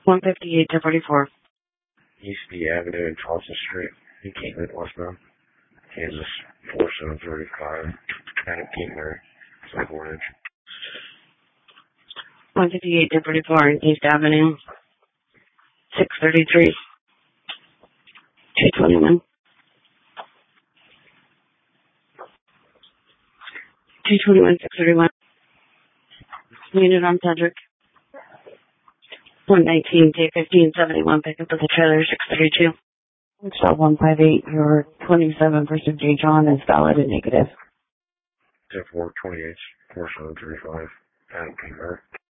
158 to 44. East B Avenue and Charleston Street, Encampment, westbound. Kansas 4735. Adam Keaton, 24 inch. 158 to 44 in East Avenue. 633. 221. 221, 631. Unit on Cedric. 119, J1571, pick up with the trailer, 632. Shot 158, your 27 versus J. John is valid and negative. 10-4, 28, 4735, Adam Keaton.